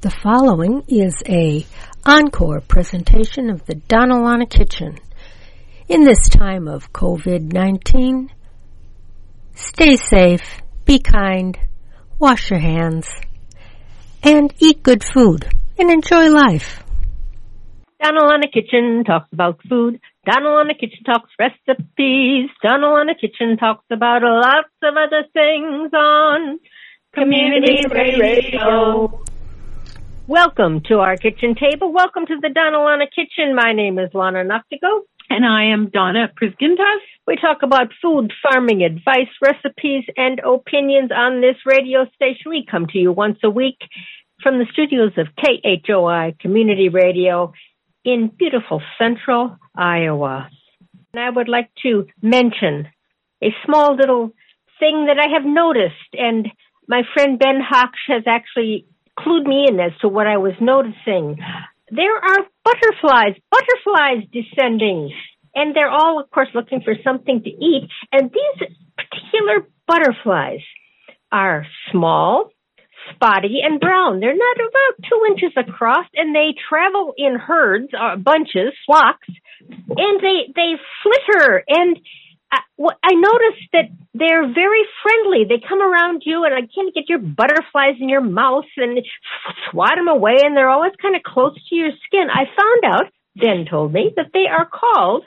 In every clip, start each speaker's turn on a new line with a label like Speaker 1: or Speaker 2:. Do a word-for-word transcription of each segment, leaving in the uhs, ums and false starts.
Speaker 1: The following is a encore presentation of the Donna Lana Kitchen. In this time of covid nineteen, stay safe, be kind, wash your hands, and eat good food, and enjoy life.
Speaker 2: Donna Lana Kitchen talks about food. Donna Lana Kitchen talks recipes. Donna Lana Kitchen talks about lots of other things on Community Radio. Welcome to our kitchen table. Welcome to the Donna Lana Kitchen. My name is Lana Noctigo.
Speaker 3: And I am Donna Prisgintas.
Speaker 2: We talk about food, farming, advice, recipes, and opinions on this radio station. We come to you once a week from the studios of K H O I Community Radio in beautiful central Iowa. And I would like to mention a small little thing that I have noticed, and my friend Ben Hocksch has actually clued me in as to what I was noticing. There are butterflies, butterflies descending, and they're all, of course, looking for something to eat. And these particular butterflies are small, spotty, and brown. They're not about two inches across, and they travel in herds, or bunches, flocks, and they, they flitter. And I, I noticed that they're very friendly. They come around you, and I can't get your butterflies in your mouth and swat them away, and they're always kind of close to your skin. I found out, Ben told me, that they are called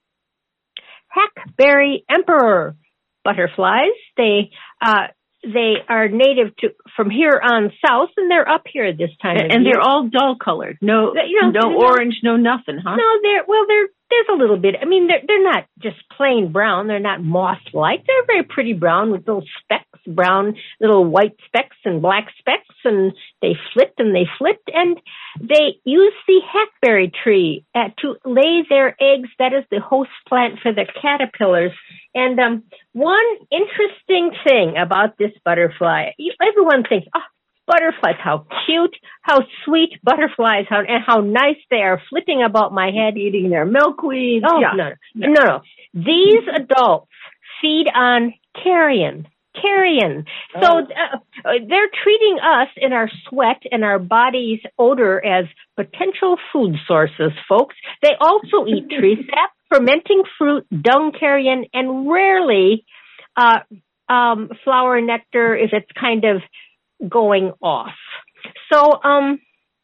Speaker 2: hackberry emperor butterflies. They uh, they are native to from here on south, and they're up here this time
Speaker 3: and,
Speaker 2: of
Speaker 3: and
Speaker 2: year.
Speaker 3: they're all dull colored. No,
Speaker 2: you know,
Speaker 3: no orange, no nothing, huh?
Speaker 2: No, they're well, they're. There's a little bit. I mean, they're, they're not just plain brown. They're not moth-like. They're very pretty brown with little specks, brown, little white specks and black specks, and they flit and they flit, and they use the hackberry tree uh, to lay their eggs. That is the host plant for the caterpillars. And um, one interesting thing about this butterfly, you, everyone thinks, oh, butterflies, how cute, how sweet butterflies, how and how nice they are, flitting about my head, eating their milkweed. Oh, yeah. no, no, no, no. These adults feed on carrion, carrion. So oh. uh, they're treating us in our sweat and our body's odor as potential food sources, folks. They also eat tree sap, fermenting fruit, dung carrion, and rarely uh, um, flower nectar if it's kind of going off. So, um,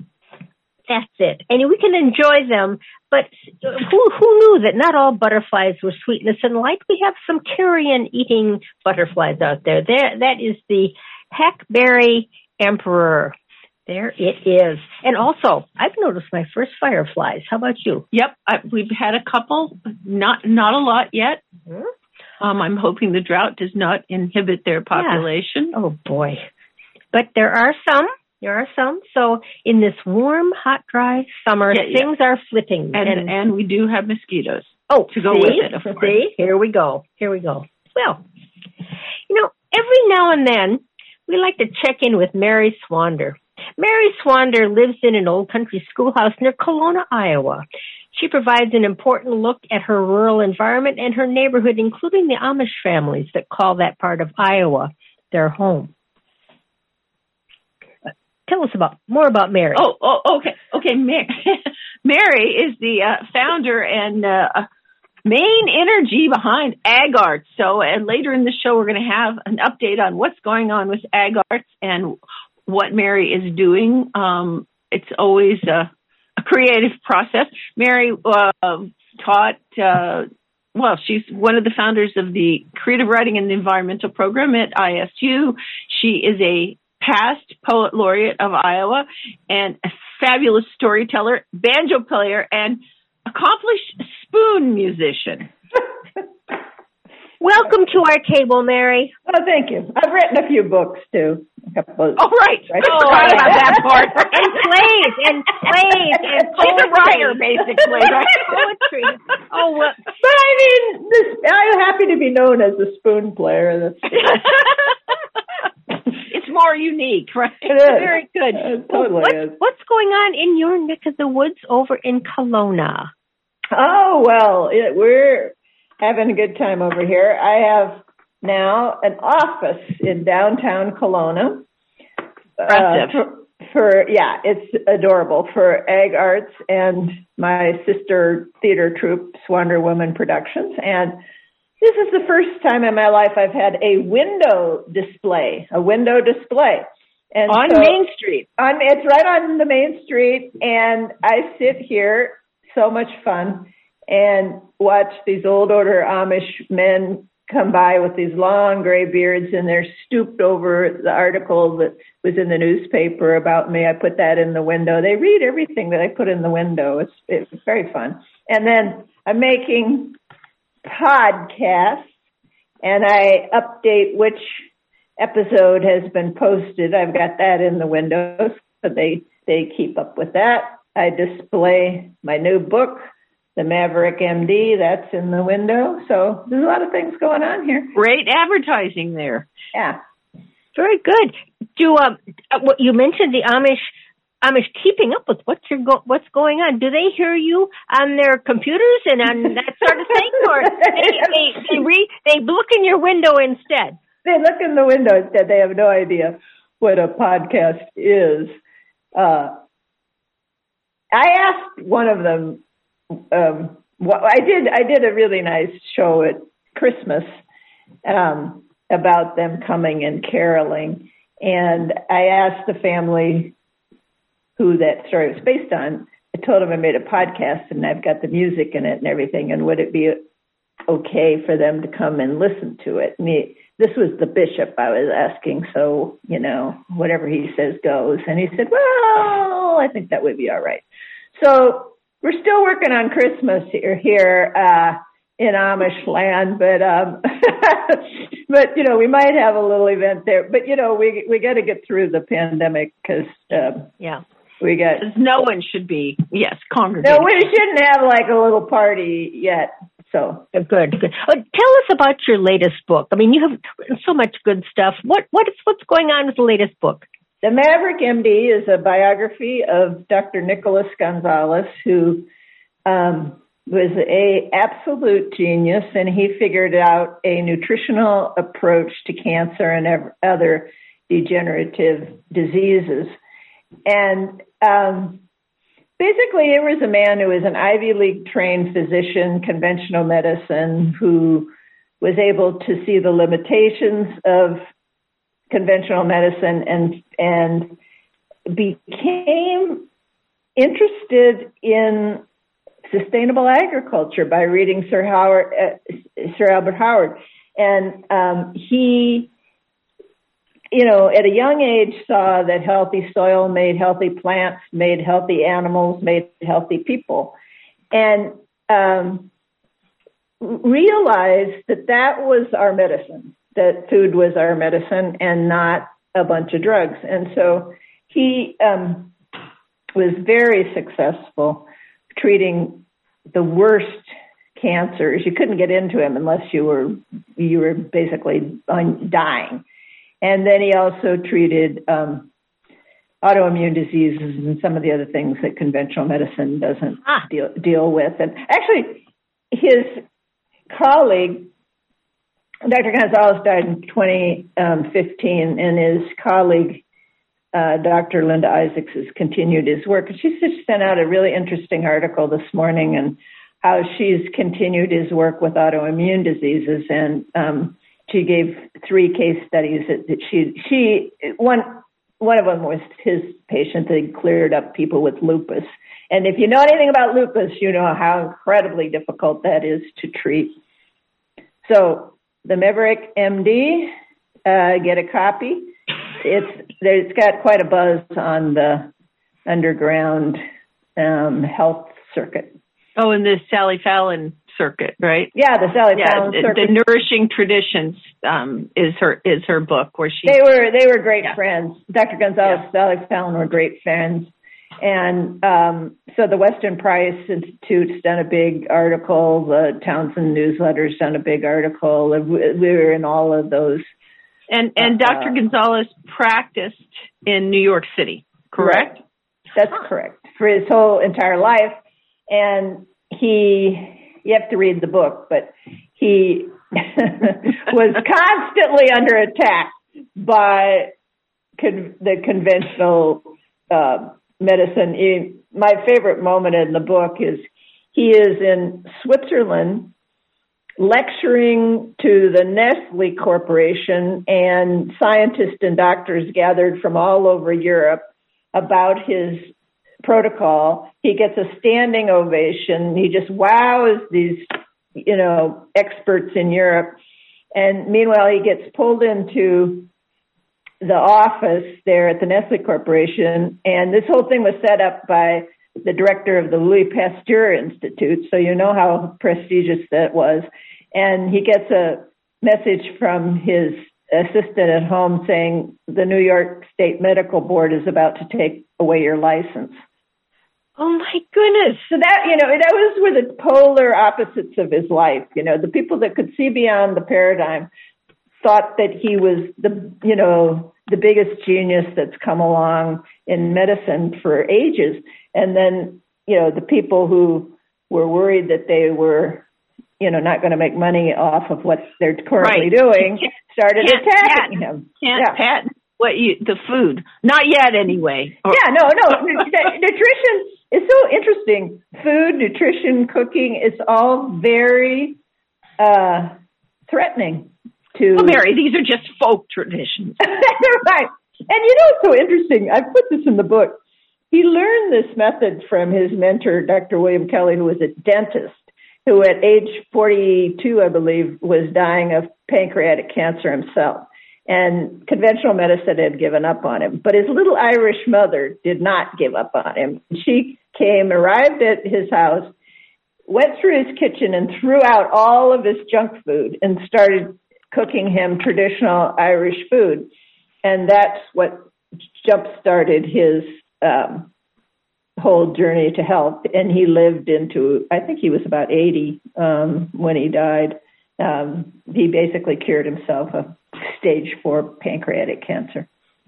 Speaker 2: that's it. And we can enjoy them, but who, who knew that not all butterflies were sweetness and light? We have some carrion-eating butterflies out there. There, that is the hackberry emperor. There it is. And also, I've noticed my first fireflies. How about you?
Speaker 3: Yep, I, we've had a couple, not, not a lot yet. Mm-hmm. Um, I'm hoping the drought does not inhibit their population.
Speaker 2: Yeah. Oh boy. But there are some, there are some. So in this warm, hot, dry summer, yeah, things yeah. are flitting.
Speaker 3: And, and and we do have mosquitoes.
Speaker 2: Oh,
Speaker 3: to go
Speaker 2: see?
Speaker 3: with it, of course.
Speaker 2: See? Here we go. Here we go. Well, you know, every now and then we like to check in with Mary Swander. Mary Swander lives in an old country schoolhouse near Kelowna, Iowa. She provides an important look at her rural environment and her neighborhood, including the Amish families that call that part of Iowa their home. Tell us about more about Mary.
Speaker 3: Oh, oh okay, okay. Mary, Mary is the uh, founder and uh, main energy behind AgArts. So, and later in the show, we're going to have an update on what's going on with AgArts and what Mary is doing. Um, it's always a, a creative process. Mary uh, taught. Uh, well, she's one of the founders of the Creative Writing and Environmental Program at I S U. She is a past poet laureate of Iowa and a fabulous storyteller, banjo player, and accomplished spoon musician.
Speaker 2: Welcome to our table, Mary.
Speaker 4: Oh, thank you. I've written a few books, too. A couple of,
Speaker 3: oh, right.
Speaker 4: right?
Speaker 3: I forgot about that part.
Speaker 2: And plays, and plays, and
Speaker 3: she's a writer, basically, right?
Speaker 2: Poetry. Oh, well.
Speaker 4: But I mean, this, I'm happy to be known as a spoon player. That's
Speaker 3: It's more unique, right?
Speaker 4: It is.
Speaker 2: Very good.
Speaker 4: It totally
Speaker 2: what,
Speaker 4: is.
Speaker 2: What's going on in your neck of the woods over in Kelowna?
Speaker 4: Oh, well, it, we're having a good time over here. I have now an office in downtown Kelowna.
Speaker 3: Impressive.
Speaker 4: Uh, for, yeah, it's adorable for Ag Arts and my sister theater troupe, Swander Woman Productions. And this is the first time in my life I've had a window display, a window display. And
Speaker 3: on
Speaker 4: so,
Speaker 3: Main Street.
Speaker 4: On, it's right on the Main Street. And I sit here, so much fun, and watch these old order Amish men come by with these long gray beards, and they're stooped over the article that was in the newspaper about me. I put that in the window. They read everything that I put in the window. It's, it's very fun. And then I'm making podcasts, and I update which episode has been posted. I've got that in the window, so they, they keep up with that. I display my new book, The Maverick M D, that's in the window. So there's a lot of things going on here.
Speaker 3: Great advertising there.
Speaker 4: Yeah.
Speaker 2: Very good. Do um, what you mentioned the Amish, Amish keeping up with what's your go- what's going on? Do they hear you on their computers and on that sort of thing, or they they they, re- they look in your window instead?
Speaker 4: They look in the window instead. They have no idea what a podcast is. Uh, I asked one of them. Um, well, I did. I did a really nice show at Christmas um, about them coming and caroling, and I asked the family who that story was based on. I told them I made a podcast and I've got the music in it and everything, and would it be okay for them to come and listen to it? And he, this was the bishop I was asking, so you know whatever he says goes. And he said, "Well, I think that would be all right." So. We're still working on Christmas here, here uh, in Amish land, but um, but you know we might have a little event there. But you know we we got to get through the pandemic because um,
Speaker 2: yeah
Speaker 4: we got
Speaker 3: no one should be yes congregating.
Speaker 4: No, we shouldn't have like a little party yet. So
Speaker 2: good, good. Oh, tell us about your latest book. I mean, you have written so much good stuff. What what is what's going on with the latest book?
Speaker 4: The Maverick M D is a biography of Doctor Nicholas Gonzalez, who um, was a absolute genius, and he figured out a nutritional approach to cancer and other degenerative diseases. And um, basically, it was a man who was an Ivy League trained physician, conventional medicine, who was able to see the limitations of conventional medicine and and became interested in sustainable agriculture by reading Sir Howard, uh, Sir Albert Howard, and um, he, you know, at a young age saw that healthy soil made healthy plants, made healthy animals, made healthy people, and um, realized that that was our medicine. That food was our medicine and not a bunch of drugs. And so he um, was very successful treating the worst cancers. You couldn't get into him unless you were you were basically dying. And then he also treated um, autoimmune diseases and some of the other things that conventional medicine doesn't ah. deal, deal with. And actually, his colleague, Doctor Gonzalez, died in twenty fifteen, and his colleague, uh, Doctor Linda Isaacs, has continued his work. And she's just sent out a really interesting article this morning and how she's continued his work with autoimmune diseases. And um, she gave three case studies that, that she, she one, one of them was his patient that cleared up people with lupus. And if you know anything about lupus, you know how incredibly difficult that is to treat. So, the Maverick M D, uh, get a copy. It's it's got quite a buzz on the underground um, health circuit.
Speaker 3: Oh, and the Sally Fallon circuit, right?
Speaker 4: Yeah, the Sally
Speaker 3: yeah,
Speaker 4: Fallon
Speaker 3: the,
Speaker 4: circuit.
Speaker 3: The Nourishing Traditions um, is her is her book where she.
Speaker 4: They were they were great
Speaker 3: yeah.
Speaker 4: friends. Doctor Gonzalez, yeah. Sally Fallon were great friends. And um, so the Weston Price Institute's done a big article. The Townsend Newsletter's done a big article. We were in all of those.
Speaker 3: And and uh, Doctor Gonzalez practiced in New York City, correct?
Speaker 4: Right. That's correct. For his whole entire life. And he, you have to read the book, but he was constantly under attack by con- the conventional uh, medicine. He, my favorite moment in the book is he is in Switzerland lecturing to the Nestle Corporation and scientists and doctors gathered from all over Europe about his protocol. He gets a standing ovation. He just wows these, you know, experts in Europe. And meanwhile, he gets pulled into the office there at the Nestle Corporation. And this whole thing was set up by the director of the Louis Pasteur Institute. So you know how prestigious that was. And he gets a message from his assistant at home saying the New York State Medical Board is about to take away your license.
Speaker 2: Oh my goodness.
Speaker 4: So that, you know, that was were the polar opposites of his life. You know, the people that could see beyond the paradigm thought that he was the, you know, the biggest genius that's come along in medicine for ages. And then, you know, the people who were worried that they were, you know, not going to make money off of what they're currently right. doing started can't attacking patent, him.
Speaker 3: Can't yeah. patent what you, the food. Not yet anyway. Or,
Speaker 4: yeah, no, no. Nutrition is so interesting. Food, nutrition, cooking, it's all very uh, threatening to...
Speaker 3: Well, Mary, these are just folk traditions.
Speaker 4: Right. And you know what's so interesting? I put this in the book. He learned this method from his mentor, Doctor William Kelly, who was a dentist, who at age forty-two, I believe, was dying of pancreatic cancer himself. And conventional medicine had given up on him. But his little Irish mother did not give up on him. She came, arrived at his house, went through his kitchen and threw out all of his junk food and started cooking him traditional Irish food. And that's what jump-started his um, whole journey to health. And he lived into, I think he was about eighty um, when he died. Um, he basically cured himself of stage four pancreatic cancer.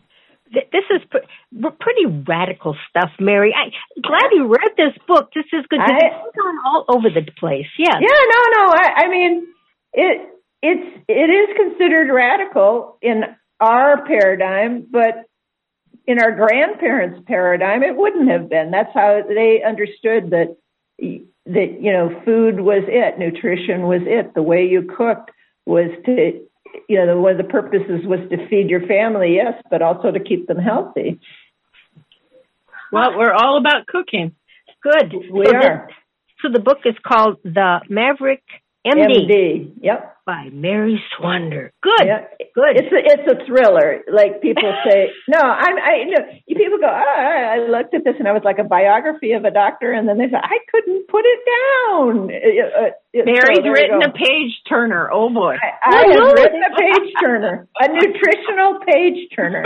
Speaker 2: This is pre- pretty radical stuff, Mary. I'm glad you read this book. This is good. It's gone all over the place. Yeah.
Speaker 4: Yeah, no, no. I, I mean, it it's it is considered radical in our paradigm, but in our grandparents' paradigm, it wouldn't have been. That's how they understood that. That, you know, food was it, nutrition was it. The way you cooked was to, you know, one of the purposes was to feed your family, yes, but also to keep them healthy.
Speaker 3: Well, we're all about cooking.
Speaker 2: Good.
Speaker 4: We
Speaker 2: so
Speaker 4: are.
Speaker 2: The, so the book is called The Maverick M D.
Speaker 4: M D, yep.
Speaker 2: By Mary Swander. Good.
Speaker 4: Yep.
Speaker 2: Good.
Speaker 4: It's a, it's a thriller. Like people say, no, I'm, I, you know, people go, oh, I looked at this and I was like a biography of a doctor. And then they said, I couldn't put it down. Uh,
Speaker 3: Mary's so written a page turner. Oh boy.
Speaker 4: I, I have written a page turner, a nutritional page turner.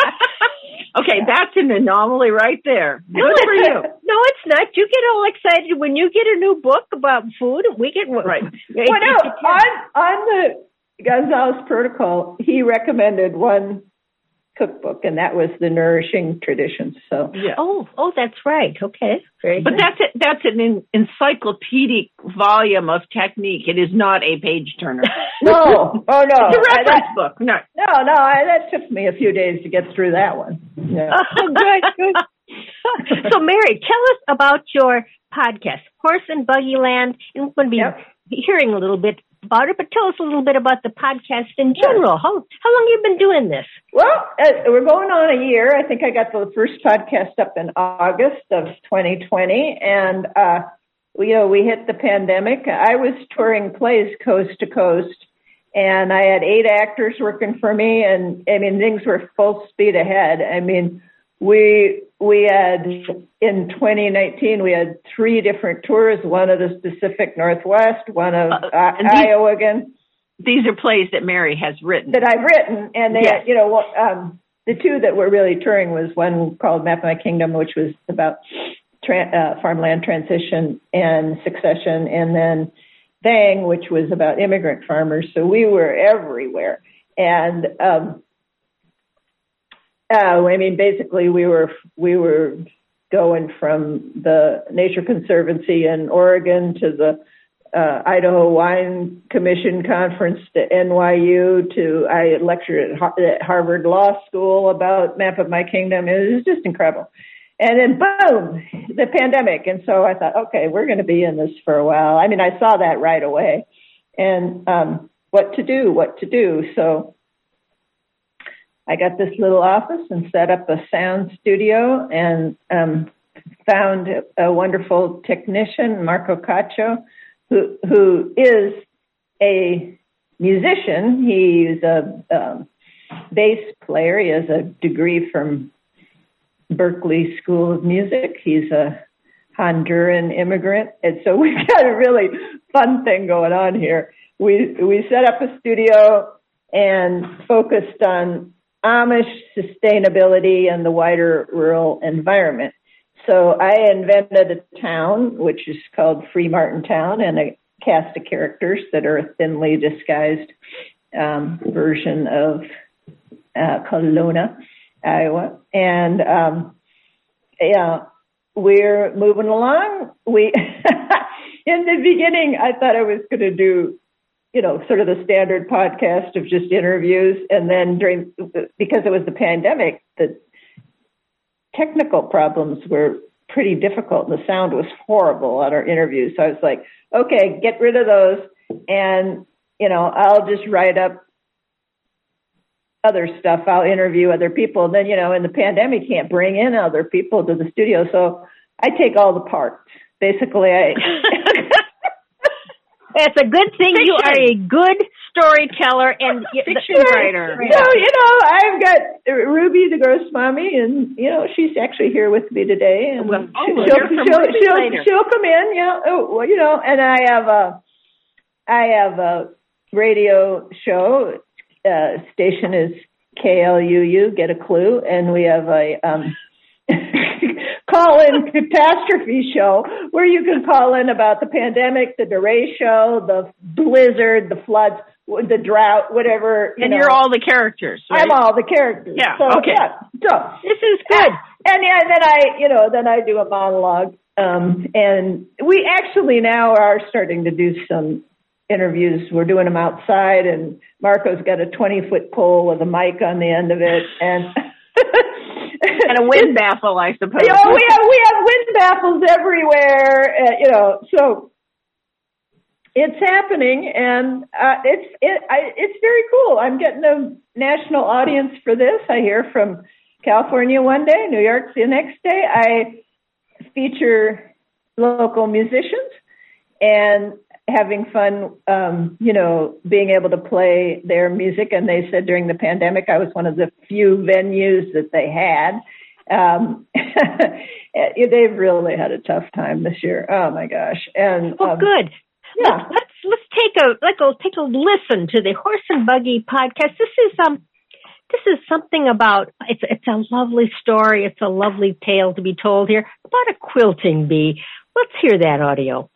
Speaker 3: Okay, that's an anomaly right there. Good for you.
Speaker 2: No, it's not. You get all excited when you get a new book about food. We get
Speaker 3: right.
Speaker 4: Well, no, on on the Gonzalez Protocol, he recommended one cookbook, and that was the Nourishing Traditions. So,
Speaker 2: yeah. Oh, oh, that's right. Okay, very
Speaker 3: but
Speaker 2: good.
Speaker 3: that's a, that's an encyclopedic volume of technique. It is not a page turner.
Speaker 4: No, oh no,
Speaker 3: it's a reference
Speaker 4: I, that,
Speaker 3: book. No,
Speaker 4: no, no. I, that took me a few days to get through that one. Yeah.
Speaker 2: Oh, good, good. So, Mary, tell us about your podcast, Horse and Buggy Land, and we're going to be
Speaker 4: yep.
Speaker 2: hearing a little bit about it, but tell us a little bit about the podcast in general. How how long have you been doing this?
Speaker 4: Well, uh, we're going on a year. I think I got the first podcast up in August of twenty twenty, and uh, we, you know, we hit the pandemic. I was touring plays coast to coast, and I had eight actors working for me, and I mean things were full speed ahead. I mean, we we had in twenty nineteen we had three different tours, one of the Pacific Northwest, one of uh, uh, these, Iowa again.
Speaker 3: These are plays that Mary has written.
Speaker 4: That I've written, and they,
Speaker 3: yes.
Speaker 4: you know, um, the two that were really touring was one called Map of My Kingdom, which was about tra- uh, farmland transition and succession, and then Bang, which was about immigrant farmers. So we were everywhere, and um, Uh, I mean, basically, we were we were going from the Nature Conservancy in Oregon to the uh, Idaho Wine Commission conference to N Y U to I lectured at, Har- at Harvard Law School about Map of My Kingdom. It was just incredible. And then boom, the pandemic. And so I thought, okay, we're going to be in this for a while. I mean, I saw that right away. And um, what to do, what to do. So I got this little office and set up a sound studio and um, found a wonderful technician, Marco Caccio, who who is a musician. He's a um, bass player. He has a degree from Berklee School of Music. He's a Honduran immigrant. And so we've got a really fun thing going on here. We we set up a studio and focused on Amish sustainability and the wider rural environment. So I invented a town, which is called Free Martin Town, and a cast of characters that are a thinly disguised um, version of uh, Kelowna, Iowa. And, um, yeah, we're moving along. We, in the beginning, I thought I was going to do, you know, sort of the standard podcast of just interviews. And then during, because it was the pandemic, the technical problems were pretty difficult and the sound was horrible on our interviews. So I was like, okay, get rid of those. And, you know, I'll just write up other stuff. I'll interview other people. And then, you know, in the pandemic, can't bring in other people to the studio. So I take all the parts. Basically, I...
Speaker 2: It's a good thing fiction. You are a good storyteller and fiction
Speaker 4: the,
Speaker 2: writer.
Speaker 4: So, you know, I've got Ruby, the gross mommy, and, you know, she's actually here with me today. And
Speaker 2: well, oh,
Speaker 4: she'll,
Speaker 2: she'll,
Speaker 4: she'll, she'll, she'll come in, you know, oh, well, you know, and I have a, I have a radio show. Uh, station is K L U U, get a clue. And we have a, um, call-in catastrophe show where you can call in about the pandemic, the derecho, the blizzard, the floods, the drought, whatever. You
Speaker 3: and
Speaker 4: know.
Speaker 3: You're all the characters, right?
Speaker 4: I'm all the characters.
Speaker 3: Yeah,
Speaker 4: so,
Speaker 3: okay.
Speaker 4: Yeah, so
Speaker 2: this is good.
Speaker 4: And, and yeah, then I, you know, then I do a monologue. Um, and we actually now are starting to do some interviews. We're doing them outside, and Marco's got a twenty-foot pole with a mic on the end of it. And...
Speaker 3: And a wind baffle, I suppose.
Speaker 4: You know, we have we have wind baffles everywhere. Uh, you know, so it's happening, and uh, it's it I, it's very cool. I'm getting a national audience for this. I hear from California one day, New York the next day. I feature local musicians and having fun, um, you know, being able to play their music. And they said during the pandemic, I was one of the few venues that they had. Um, they've really had a tough time this year. Oh my gosh. And,
Speaker 2: well,
Speaker 4: um,
Speaker 2: good.
Speaker 4: Yeah.
Speaker 2: Let's, let's, let's take a, let's go take a listen to the Horse and Buggy podcast. This is, um, this is something about, it's, it's a lovely story. It's a lovely tale to be told here about a quilting bee. Let's hear that audio.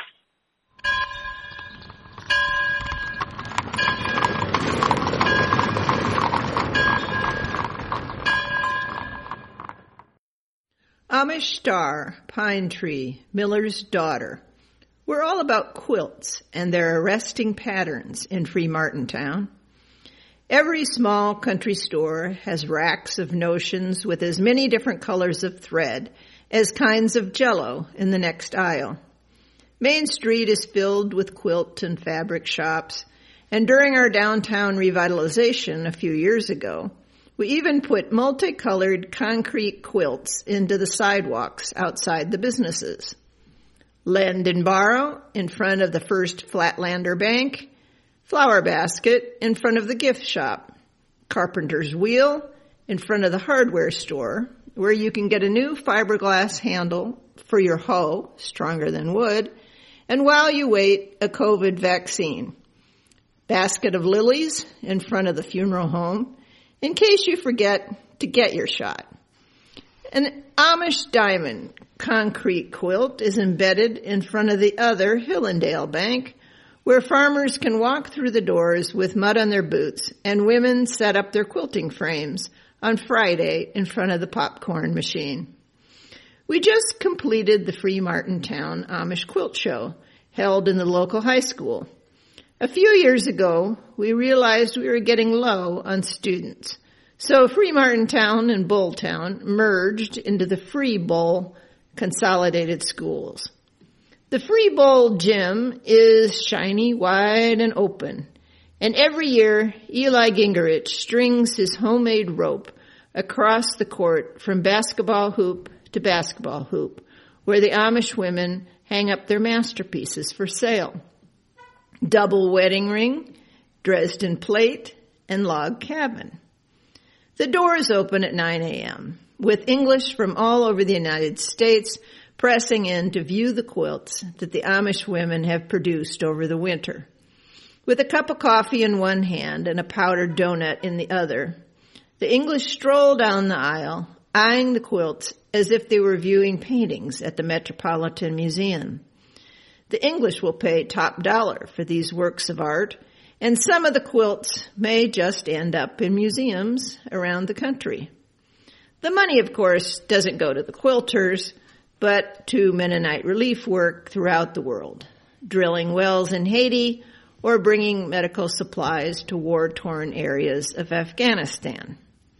Speaker 5: Amish Star, Pine Tree, Miller's Daughter. We're all about quilts and their arresting patterns in Free Martin Town. Every small country store has racks of notions with as many different colors of thread as kinds of Jell-O in the next aisle. Main Street is filled with quilt and fabric shops, and during our downtown revitalization a few years ago, we even put multicolored concrete quilts into the sidewalks outside the businesses. Lend and Borrow in front of the First Flatlander Bank, Flower Basket in front of the gift shop, Carpenter's Wheel in front of the hardware store, where you can get a new fiberglass handle for your hoe, stronger than wood, and while you wait, a COVID vaccine. Basket of Lilies in front of the funeral home, in case you forget to get your shot. An Amish diamond concrete quilt is embedded in front of the other Hillendale Bank, where farmers can walk through the doors with mud on their boots and women set up their quilting frames on Friday in front of the popcorn machine. We just completed the Free Martin Town Amish Quilt Show, held in the local high school. A few years ago, we realized we were getting low on students. So Free Martintown and Bulltown merged into the Free Bull Consolidated Schools. The Free Bull gym is shiny, wide, and open. And every year, Eli Gingerich strings his homemade rope across the court from basketball hoop to basketball hoop, where the Amish women hang up their masterpieces for sale. Double wedding ring, Dresden plate, and log cabin. The doors open at nine a.m., with English from all over the United States pressing in to view the quilts that the Amish women have produced over the winter. With a cup of coffee in one hand and a powdered donut in the other, the English stroll down the aisle, eyeing the quilts as if they were viewing paintings at the Metropolitan Museum. The English will pay top dollar for these works of art, and some of the quilts may just end up in museums around the country. The money, of course, doesn't go to the quilters, but to Mennonite relief work throughout the world, drilling wells in Haiti or bringing medical supplies to war-torn areas of Afghanistan.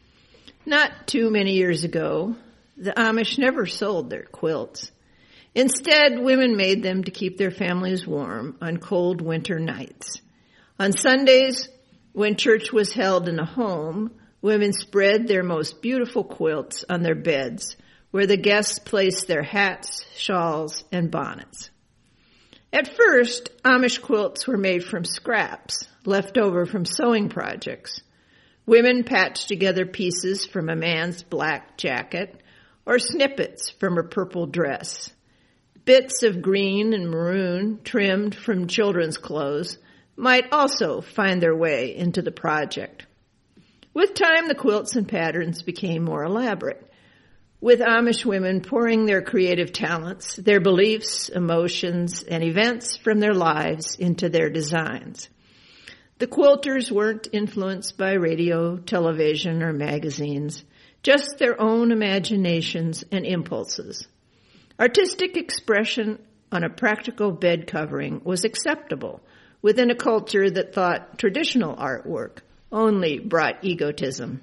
Speaker 5: Not too many years ago, the Amish never sold their quilts. Instead, women made them to keep their families warm on cold winter nights. On Sundays, when church was held in a home, women spread their most beautiful quilts on their beds, where the guests placed their hats, shawls, and bonnets. At first, Amish quilts were made from scraps left over from sewing projects. Women patched together pieces from a man's black jacket or snippets from a purple dress. Bits of green and maroon trimmed from children's clothes might also find their way into the project. With time, the quilts and patterns became more elaborate, with Amish women pouring their creative talents, their beliefs, emotions, and events from their lives into their designs. The quilters weren't influenced by radio, television, or magazines, just their own imaginations and impulses. Artistic expression on a practical bed covering was acceptable within a culture that thought traditional artwork only brought egotism.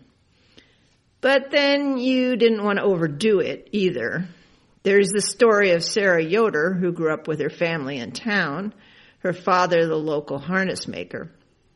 Speaker 5: But then you didn't want to overdo it either. There's the story of Sarah Yoder, who grew up with her family in town, her father the local harness maker.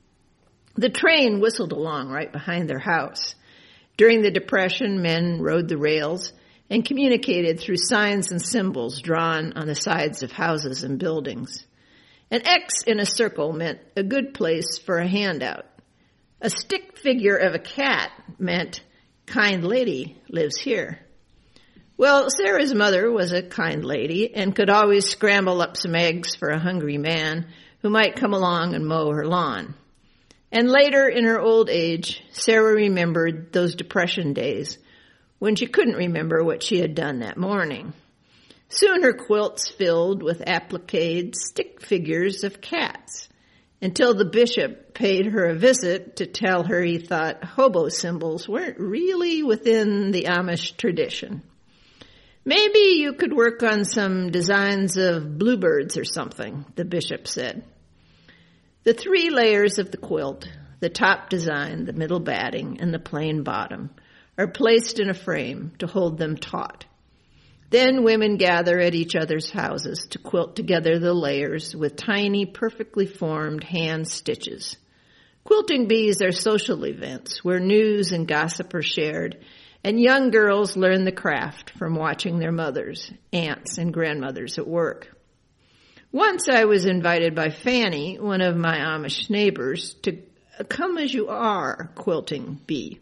Speaker 5: The train whistled along right behind their house. During the Depression, men rode the rails and communicated through signs and symbols drawn on the sides of houses and buildings. An X in a circle meant a good place for a handout. A stick figure of a cat meant kind lady lives here. Well, Sarah's mother was a kind lady and could always scramble up some eggs for a hungry man who might come along and mow her lawn. And later in her old age, Sarah remembered those Depression days when she couldn't remember what she had done that morning. Soon her quilts filled with appliqued stick figures of cats, until the bishop paid her a visit to tell her he thought hobo symbols weren't really within the Amish tradition. Maybe you could work on some designs of bluebirds or something, the bishop said. The three layers of the quilt, the top design, the middle batting, and the plain bottom, are placed in a frame to hold them taut. Then women gather at each other's houses to quilt together the layers with tiny, perfectly formed hand stitches. Quilting bees are social events where news and gossip are shared, and young girls learn the craft from watching their mothers, aunts, and grandmothers at work. Once I was invited by Fanny, one of my Amish neighbors, to come as you are quilting bee.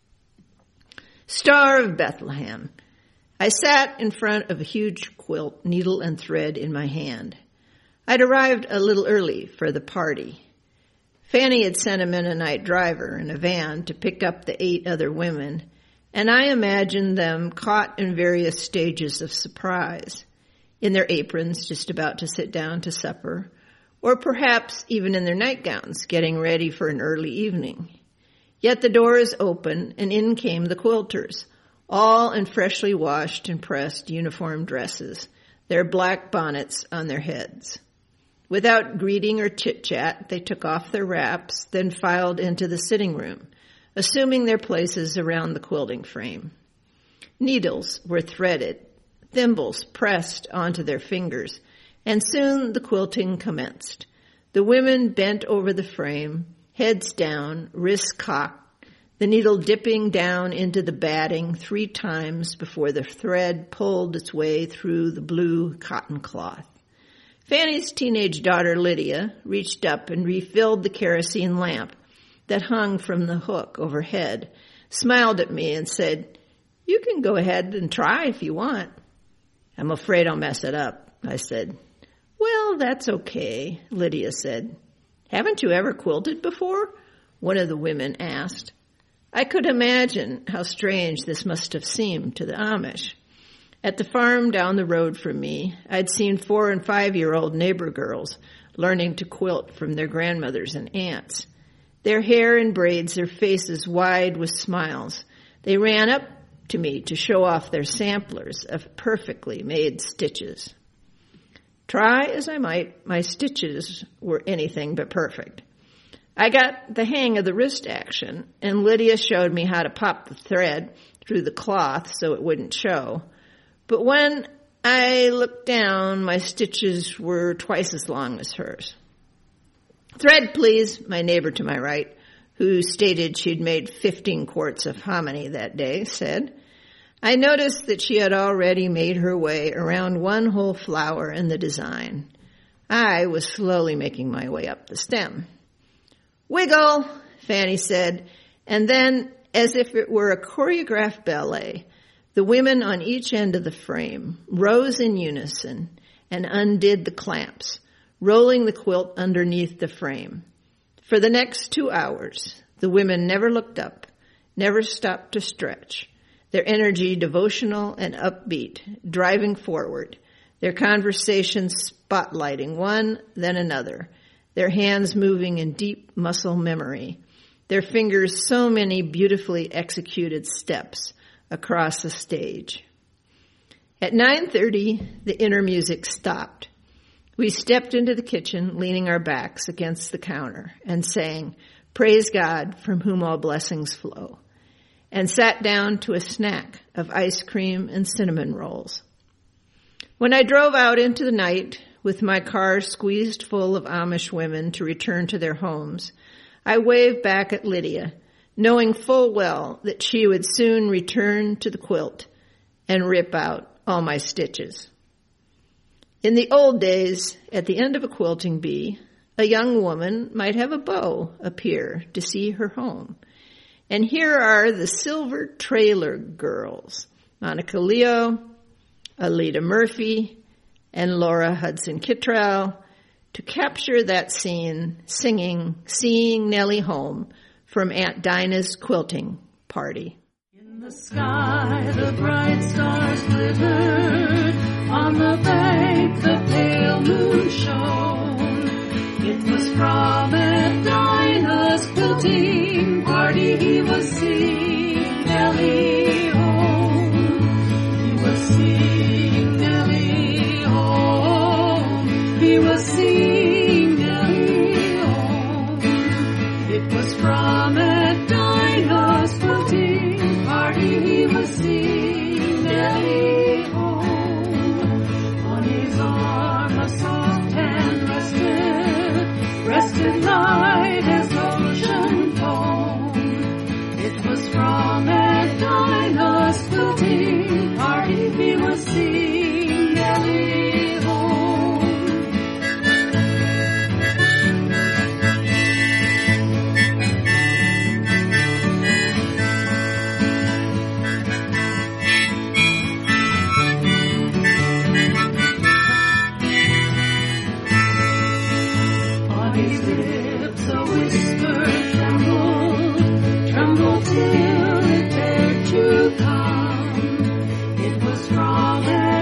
Speaker 5: Star of Bethlehem. I sat in front of a huge quilt, needle and thread in my hand. I'd arrived a little early for the party. Fanny had sent a Mennonite driver in a van to pick up the eight other women, and I imagined them caught in various stages of surprise, in their aprons just about to sit down to supper, or perhaps even in their nightgowns getting ready for an early evening. Yet the door is open, and in came the quilters, all in freshly washed and pressed uniform dresses, their black bonnets on their heads. Without greeting or chit-chat, they took off their wraps, then filed into the sitting room, assuming their places around the quilting frame. Needles were threaded, thimbles pressed onto their fingers, and soon the quilting commenced. The women bent over the frame, heads down, wrists cocked, the needle dipping down into the batting three times before the thread pulled its way through the blue cotton cloth. Fanny's teenage daughter, Lydia, reached up and refilled the kerosene lamp that hung from the hook overhead, smiled at me and said, "You can go ahead and try if you want." "I'm afraid I'll mess it up," I said. "Well, that's okay," Lydia said. "Haven't you ever quilted before?" one of the women asked. I could imagine how strange this must have seemed to the Amish. At the farm down the road from me, I'd seen four- and five-year-old neighbor girls learning to quilt from their grandmothers and aunts. Their hair in braids, their faces wide with smiles. They ran up to me to show off their samplers of perfectly made stitches. Try as I might, my stitches were anything but perfect. I got the hang of the wrist action, and Lydia showed me how to pop the thread through the cloth so it wouldn't show. But when I looked down, my stitches were twice as long as hers. "Thread, please," my neighbor to my right, who stated she'd made fifteen quarts of hominy that day, said. I noticed that she had already made her way around one whole flower in the design. I was slowly making my way up the stem. "Wiggle," Fanny said, and then, as if it were a choreographed ballet, the women on each end of the frame rose in unison and undid the clamps, rolling the quilt underneath the frame. For the next two hours, the women never looked up, never stopped to stretch, their energy devotional and upbeat, driving forward, their conversations spotlighting one, then another, their hands moving in deep muscle memory, their fingers so many beautifully executed steps across the stage. At nine thirty, the inner music stopped. We stepped into the kitchen, leaning our backs against the counter and sang, "Praise God, from whom all blessings flow," and sat down to a snack of ice cream and cinnamon rolls. When I drove out into the night, with my car squeezed full of Amish women to return to their homes, I waved back at Lydia, knowing full well that she would soon return to the quilt and rip out all my stitches. In the old days, at the end of a quilting bee, a young woman might have a beau appear to see her home. And here are the Silver Trailer Girls, Monica Leo, Alida Murphy, and Laura Hudson Kittrell, to capture that scene singing "Seeing Nellie Home" from Aunt Dinah's quilting party.
Speaker 6: In the sky, the bright stars glittered. On the bank, the pale moon shone. It was from Aunt Dinah's quilting party he was seeing Nellie home. He was seeing Nellie home. He was seeing Nellie home. It was from Aunt Dinah's quilting party he was seeing Nellie home. On his arm a soft hand rested, rested light as ocean foam. It was from Aunt Dinah's quilting party he was seeing Nellie home. On his lips a whisper trembled, trembled till it dared to come. It was from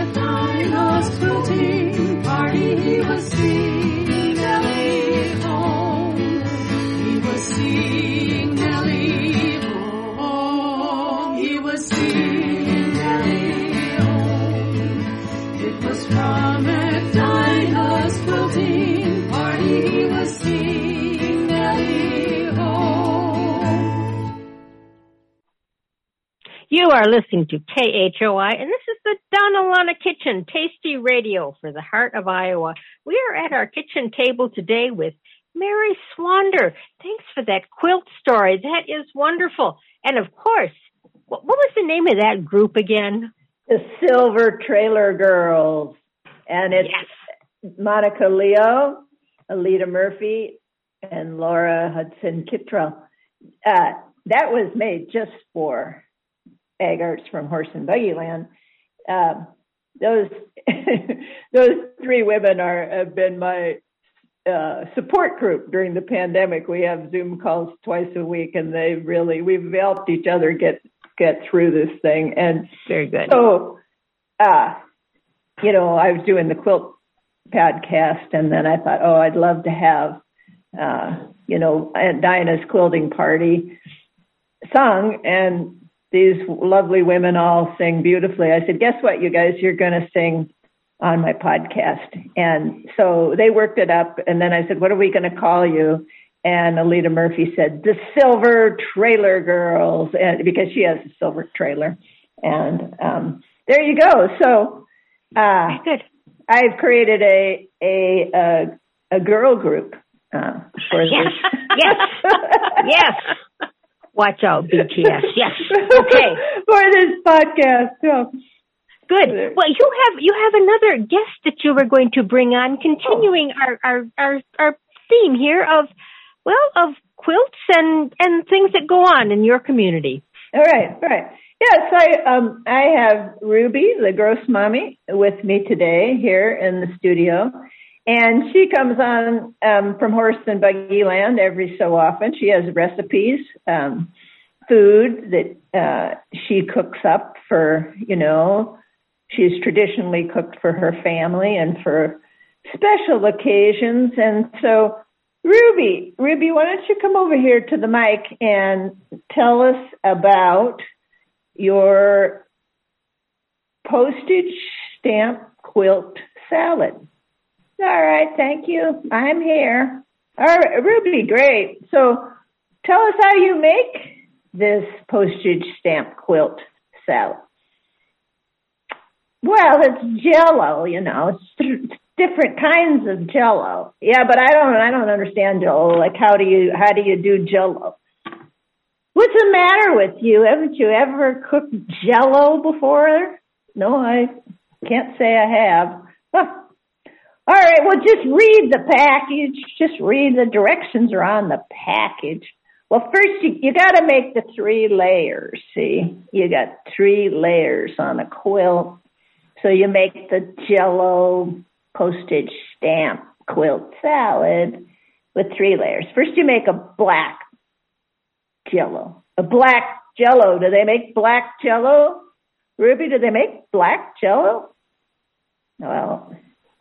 Speaker 2: are listening to K H O I, and this is the Donalana Kitchen, Tasty Radio for the heart of Iowa. We are at our kitchen table today with Mary Swander. Thanks for that quilt story. That is wonderful. And of course, what was the name of that group again?
Speaker 4: The Silver Trailer Girls. And it's yes. Monica Leo, Alita Murphy, and Laura Hudson Kittrell. Uh, that was made just for Agarts from Horse and Buggy Land. Uh, those those three women are have been my uh, support group during the pandemic. We have Zoom calls twice a week, and they really we've helped each other get get through this thing. And
Speaker 2: very good.
Speaker 4: So, uh, you know, I was doing the quilt podcast, and then I thought, oh, I'd love to have, uh, you know, Dinah's Quilting Party sung, and these lovely women all sing beautifully. I said, guess what, you guys, you're going to sing on my podcast. And so they worked it up, and then I said, what are we going to call you? And Alita Murphy said, the Silver Trailer Girls, and because she has a silver trailer. And um, there you go. So uh,
Speaker 2: good.
Speaker 4: I've created a a a, a girl group uh, for
Speaker 2: yes.
Speaker 4: this.
Speaker 2: Yes, yes. Watch out, B T S. Yes. Okay.
Speaker 4: For this podcast. So.
Speaker 2: Good. Well, you have you have another guest that you were going to bring on, continuing oh. our, our our our theme here of well of quilts and and things that go on in your community.
Speaker 4: All right. All right. Yes, I um I have Ruby, the Gross Mommy, with me today here in the studio. And she comes on um, from Horse and Buggy Land every so often. She has recipes, um, food that uh, she cooks up for, you know, she's traditionally cooked for her family and for special occasions. And so, Ruby, Ruby, why don't you come over here to the mic and tell us about your postage stamp quilt salad. All right, thank you. I'm here. All right, Ruby, great. So tell us how you make this postage stamp quilt salad. Well, it's Jell-O, you know, it's different kinds of Jell-O. Yeah, but I don't, I don't understand Jell-O. Like, how do you, how do you do Jell-O? What's the matter with you? Haven't you ever cooked Jell-O before? No, I can't say I have. Huh. All right, well, just read the package. Just read the directions are on the package. Well, first, you, you got to make the three layers, see? You got three layers on a quilt. So you make the Jell-O postage stamp quilt salad with three layers. First, you make a black Jell-O. A black Jell-O. Do they make black Jell-O? Ruby, do they make black Jell-O? Well,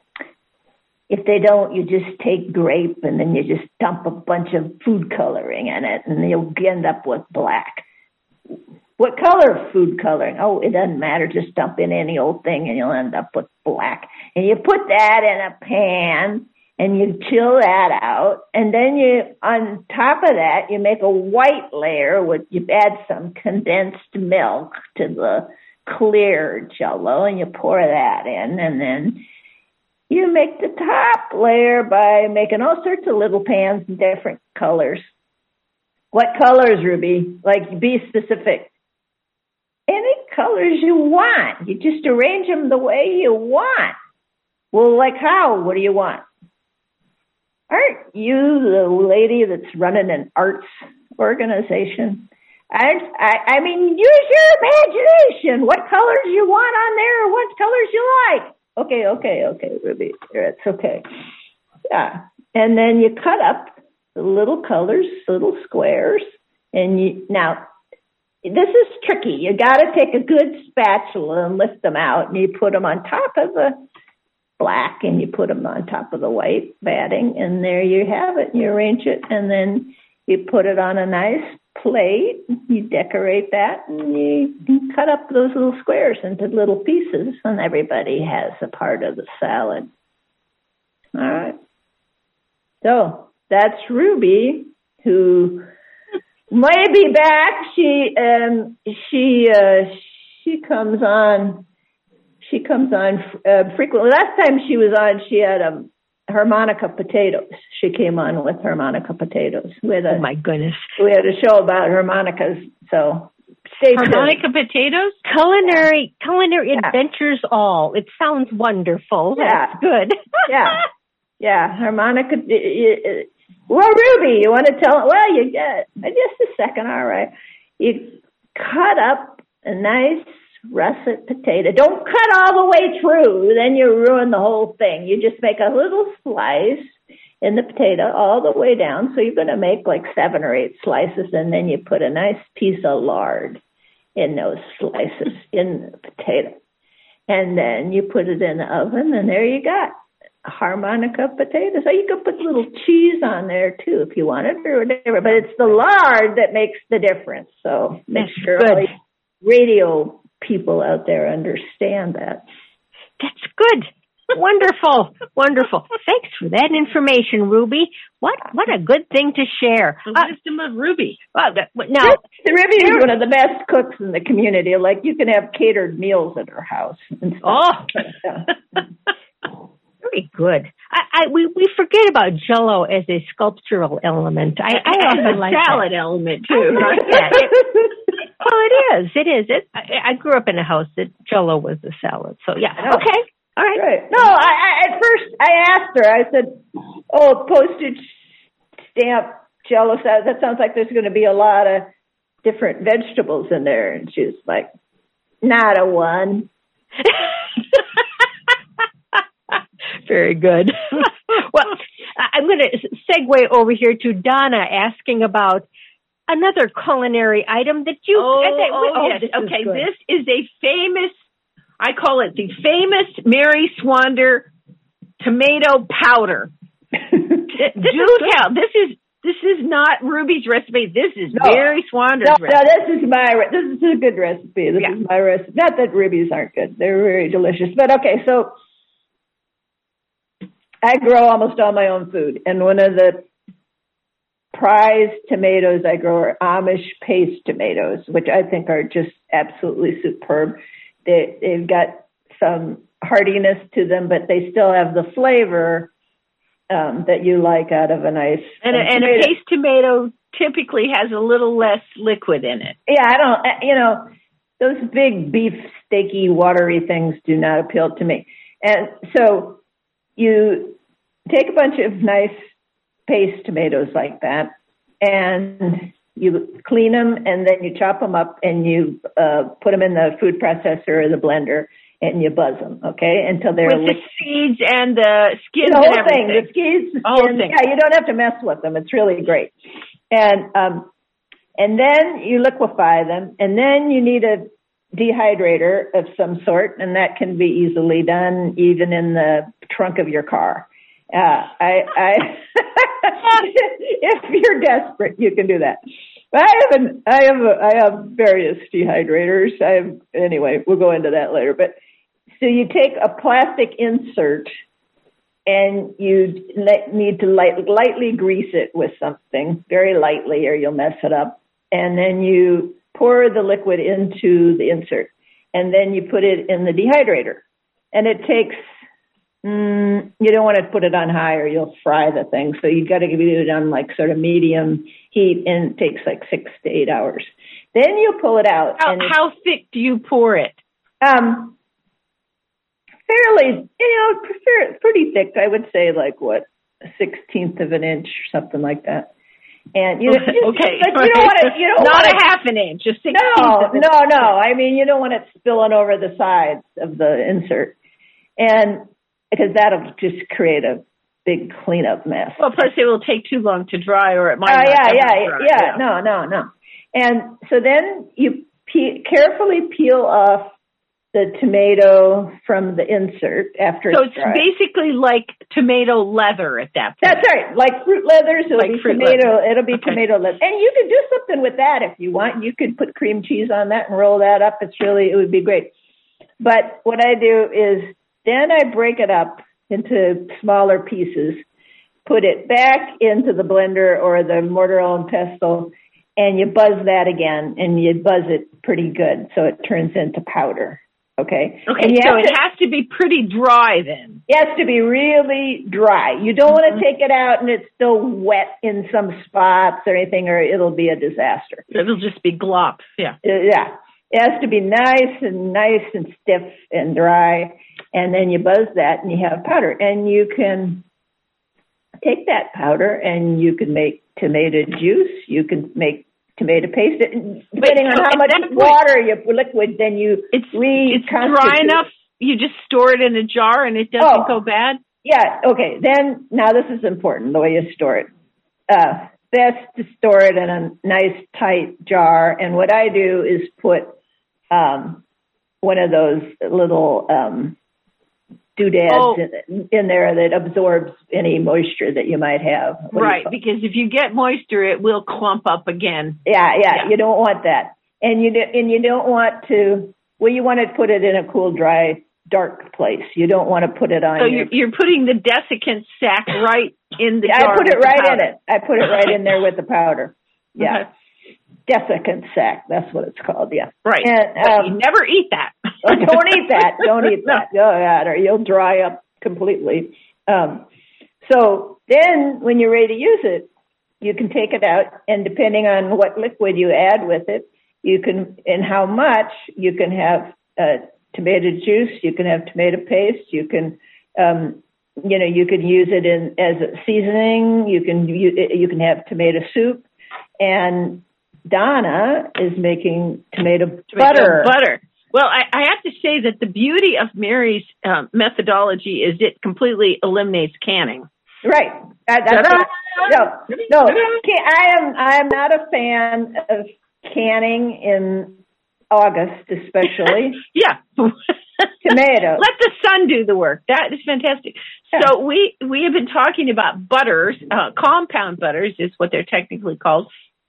Speaker 4: if they don't, you just take grape and then you just dump a bunch of food coloring in it and you'll end up with black. What color food coloring? Oh, it doesn't matter. Just dump in any old thing and you'll end up with black. And you put that in a pan and you chill that out. And then you, on top of that, you make a white layer with, you add some condensed milk to the clear Jell-O and you pour that in. And then you make the top layer by making all sorts of little pans in different colors. What colors, Ruby? Like, be specific. Any colors you want. You just arrange them the way you want. Well, like how? What do you want? Aren't you the lady that's running an arts organization? I, I, I mean, use your imagination. What colors you want on there or what colors you like. Okay, okay, okay, Ruby. It's okay. Yeah. And then you cut up the little colors, little squares. And you, now, this is tricky. You got to take a good spatula and lift them out. And you put them on top of the black and you put them on top of the white batting. And there you have it. You arrange it. And then you put it on a nice plate. You decorate that. And you, you cut up those little squares into little pieces. And everybody has a part of the salad. All right. So that's Ruby, who May be back. She um she uh she comes on she comes on uh, frequently. Last time she was on, she had a harmonica potatoes. She came on with harmonica potatoes. With a,
Speaker 2: oh my goodness!
Speaker 4: We had a show about harmonicas. So stay tuned.
Speaker 3: Harmonica potatoes,
Speaker 2: culinary culinary
Speaker 4: Yeah.
Speaker 2: adventures. All it sounds wonderful.
Speaker 4: Yeah.
Speaker 2: That's good.
Speaker 4: Yeah, yeah, harmonica. Well, Ruby, you want to tell? Well, you get just a second. All right, you cut up a nice russet potato. Don't cut all the way through, then you ruin the whole thing. You just make a little slice in the potato all the way down. So you're going to make like seven or eight slices, and then you put a nice piece of lard in those slices in the potato. And then you put it in the oven, and there you got harmonica potatoes. So you could put little cheese on there too if you wanted, or whatever. But it's the lard that makes the difference. So make
Speaker 2: That's
Speaker 4: sure
Speaker 2: good.
Speaker 4: all you radio people out there understand that.
Speaker 2: That's good. Wonderful. Wonderful. Thanks for that information, Ruby. What what a good thing to share.
Speaker 3: the
Speaker 2: Uh,
Speaker 3: wisdom of Ruby.
Speaker 2: well, that- now,
Speaker 4: Ruby is one of the best cooks in the community. Like, you can have catered meals at her house and stuff.
Speaker 2: oh,
Speaker 4: Yeah.
Speaker 2: very good. I, I we, we forget about Jell-O as a sculptural element. I, I often like
Speaker 3: salad
Speaker 2: that.
Speaker 3: element
Speaker 2: I
Speaker 3: too.
Speaker 2: like that. It- well, it is. It is. It, I, I grew up in a house that Jell-O was a salad. So yeah.
Speaker 4: Oh.
Speaker 2: Okay. All right.
Speaker 4: Right. No, I, I at first I asked her, I said, oh, postage stamp Jell-O salad, that sounds like there's going to be a lot of different vegetables in there. And she was like, not a one.
Speaker 2: Very good. Well, I'm going to segue over here to Donna asking about another culinary item that you.
Speaker 3: Oh,
Speaker 2: that,
Speaker 3: oh,
Speaker 2: oh,
Speaker 3: yes.
Speaker 2: this is
Speaker 3: Okay,
Speaker 2: good.
Speaker 3: this is a famous, I call it the famous Mary Swander tomato powder. Do tell. This is this is not Ruby's recipe. This is
Speaker 4: No.
Speaker 3: Mary Swander's
Speaker 4: No,
Speaker 3: recipe.
Speaker 4: no, this is my, re- this is a good recipe. This
Speaker 3: Yeah.
Speaker 4: is my recipe. Not that Ruby's aren't good. They're very delicious. But okay, so I grow almost all my own food. And one of the prized tomatoes I grow are Amish paste tomatoes, which I think are just absolutely superb. They, they've got some hardiness to them, but they still have the flavor um, that you like out of a nice
Speaker 3: And a, and a
Speaker 4: tomato.
Speaker 3: paste tomato typically has a little less liquid in it.
Speaker 4: Yeah, I don't, uh, you know, those big beef, steaky, watery things do not appeal to me. And so you take a bunch of nice paste tomatoes like that, and you clean them, and then you chop them up, and you uh, put them in the food processor or the blender, and you buzz them, okay, until they're
Speaker 3: With the
Speaker 4: lick-
Speaker 3: seeds and the skins
Speaker 4: the
Speaker 3: and
Speaker 4: whole thing,
Speaker 3: everything.
Speaker 4: the skis, the
Speaker 3: The whole
Speaker 4: skin.
Speaker 3: thing.
Speaker 4: Yeah, you don't have to mess with them. It's really great. And um, and then you liquefy them, and then you need a dehydrator of some sort, and that can be easily done even in the trunk of your car. Uh, I, I if you're desperate, you can do that. But I have an, I have, a, I have various dehydrators. I have, anyway, we'll go into that later. But so you take a plastic insert, and you let, need to light, lightly grease it with something, very lightly, or you'll mess it up. And then you pour the liquid into the insert, and then you put it in the dehydrator. And it takes, mm, you don't want to put it on high or you'll fry the thing. So you got to give it on like sort of medium heat, and it takes like six to eight hours. Then you pull it out.
Speaker 3: How,
Speaker 4: and it-
Speaker 3: how thick do you pour it?
Speaker 4: Um, fairly, you know, prefer, pretty thick. I would say like what, a sixteenth of an inch or something like that. And you,
Speaker 3: Okay,
Speaker 4: you
Speaker 3: okay.
Speaker 4: but you don't want it. You don't
Speaker 3: Not
Speaker 4: want
Speaker 3: a
Speaker 4: it,
Speaker 3: half an inch, just sixteenth
Speaker 4: No,
Speaker 3: of an
Speaker 4: no, no. I mean, you don't want it spilling over the sides of the insert, and because that'll just create a big cleanup mess.
Speaker 3: Well, plus it will take too long to dry, or it might.
Speaker 4: Oh,
Speaker 3: not
Speaker 4: yeah,
Speaker 3: ever
Speaker 4: yeah,
Speaker 3: dry.
Speaker 4: yeah, No, no, no. And so then you pe- carefully peel off the tomato from the insert after
Speaker 3: So
Speaker 4: it's
Speaker 3: it's
Speaker 4: dry.
Speaker 3: basically like tomato leather at that point.
Speaker 4: That's right. Like fruit leathers, it'll
Speaker 3: Like
Speaker 4: be
Speaker 3: fruit
Speaker 4: tomato.
Speaker 3: leather.
Speaker 4: It'll be
Speaker 3: Okay.
Speaker 4: tomato leather, and you could do something with that if you want. You could put cream cheese on that and roll that up. It's really, it would be great. But what I do is then I break it up into smaller pieces, put it back into the blender or the mortar and pestle, and you buzz that again, and you buzz it pretty good so it turns into powder. Okay.
Speaker 3: Okay. So it to, has to be pretty dry then.
Speaker 4: It has to be really dry. You don't mm-hmm. want to take it out and it's still wet in some spots or anything, or it'll be a disaster.
Speaker 3: It'll just be glop. Yeah.
Speaker 4: Uh, yeah. It has to be nice and nice and stiff and dry, and then you buzz that and you have powder. And you can take that powder and you can make tomato juice. You can make tomato paste. Depending but, on so how much water you liquid, then you
Speaker 3: it's it's dry enough. You just store it in a jar and it doesn't oh, go bad.
Speaker 4: Yeah. Okay. Then now this is important. The way you store it. Uh, best to store it in a nice tight jar. And what I do is put um, one of those little um, doodads oh. in, in there that absorbs any moisture that you might have. What
Speaker 3: right, because if you get moisture, it will clump up again.
Speaker 4: Yeah, yeah, yeah, you don't want that. And you do, and you don't want to, well, you want to put it in a cool, dry, dark place. You don't want to put it on.
Speaker 3: So
Speaker 4: your,
Speaker 3: you're, you're putting the desiccant sack right in the
Speaker 4: yeah,
Speaker 3: jar.
Speaker 4: I put it right in it. I put it right in there with the powder. Yeah.
Speaker 3: Okay.
Speaker 4: Desiccant sack, that's what it's called, yeah.
Speaker 3: Right.
Speaker 4: And,
Speaker 3: um, you never eat that.
Speaker 4: Oh, don't eat that. Don't eat that. No. Oh, yeah, or you'll dry up completely. Um, so then when you're ready to use it, you can take it out, and depending on what liquid you add with it, you can, and how much, you can have uh, tomato juice, you can have tomato paste, you can, um, you know, you can use it in as a seasoning, you can, you, you can have tomato soup, and Donna is making tomato, tomato butter.
Speaker 3: Butter. Well, I, I have to say that the beauty of Mary's um, methodology is it completely eliminates canning.
Speaker 4: Right. Uh, that's no, no. I am. I am not a fan of canning in August, especially.
Speaker 3: Yeah.
Speaker 4: Tomato.
Speaker 3: Let the sun do the work. That is fantastic. Yeah. So we we have been talking about butters. Uh, compound butters is what they're technically called.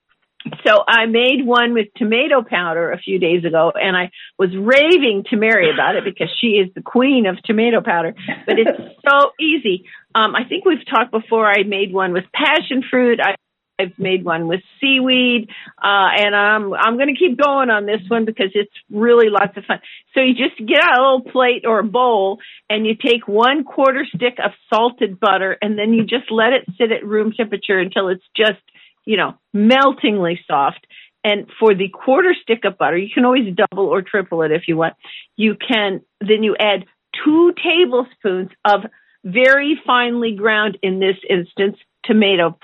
Speaker 3: So I made one with tomato powder a few days ago, and I was raving to Mary about it because she is the queen of tomato powder. But it's so easy. Um, I think we've talked before. I made one with passion fruit. I, I've made one with seaweed, uh, and I'm I'm going to keep going on this one because it's really lots of fun. So you just get out a little plate or a bowl, and you take one quarter stick of salted butter, and then you just let it sit at room temperature until it's just, you know, meltingly soft. And for the quarter stick of butter, you can always double or triple it if you want. You can, then you add two tablespoons of very finely ground, in this instance, tomato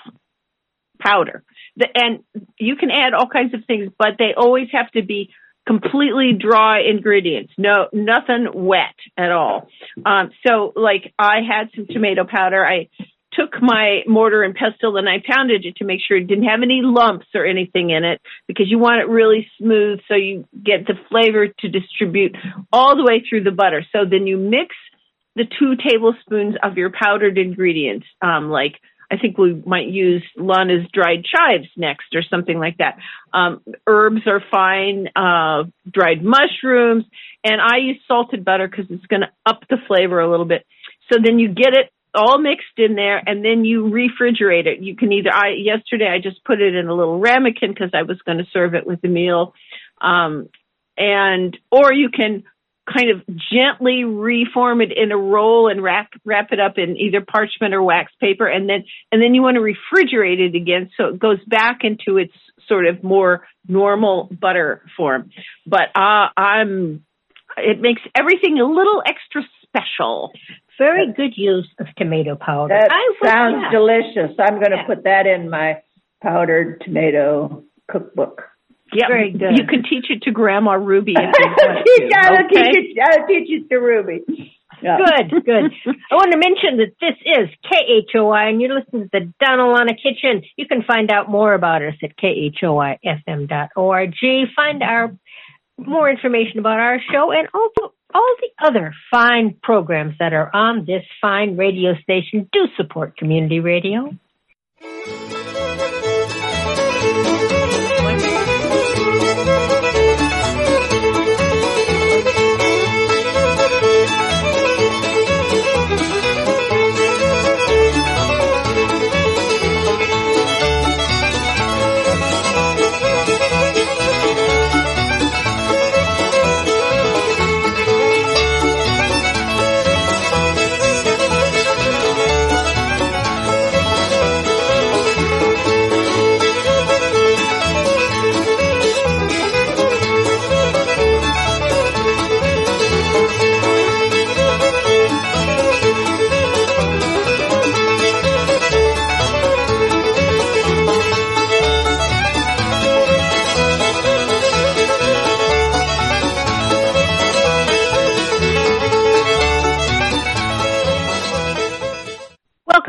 Speaker 3: powder. The, and you can add all kinds of things, but they always have to be completely dry ingredients. No, nothing wet at all. Um, so like I had some tomato powder. I took my mortar and pestle and I pounded it to make sure it didn't have any lumps or anything in it, because you want it really smooth so you get the flavor to distribute all the way through the butter. So then you mix the two tablespoons of your powdered ingredients. Um, like I think we might use Lana's dried chives next or something like that. Um, herbs are fine, uh, dried mushrooms, and I use salted butter because it's going to up the flavor a little bit. So then you get it all mixed in there, and then you refrigerate it. You can either, I, yesterday I just put it in a little ramekin because I was going to serve it with a meal. Um, and, or you can kind of gently reform it in a roll and wrap, wrap it up in either parchment or wax paper. And then, and then you want to refrigerate it again. So it goes back into its sort of more normal butter form. But, uh, I'm, it makes everything a little extra special.
Speaker 2: Very good use of tomato powder.
Speaker 4: That I sounds yeah. delicious. I'm going to yeah. put that in my powdered tomato cookbook.
Speaker 3: Yeah, very good. You can teach it to Grandma Ruby if you want
Speaker 4: to. I'll, okay? teach it, I'll teach it to Ruby.
Speaker 2: Yeah. Good, good. I want to mention that this is K H O I, and you're listening to the Donna Lana Kitchen. You can find out more about us at K H O I F M dot org. Find our more information about our show and also all the other fine programs that are on this fine radio station. Do support community radio.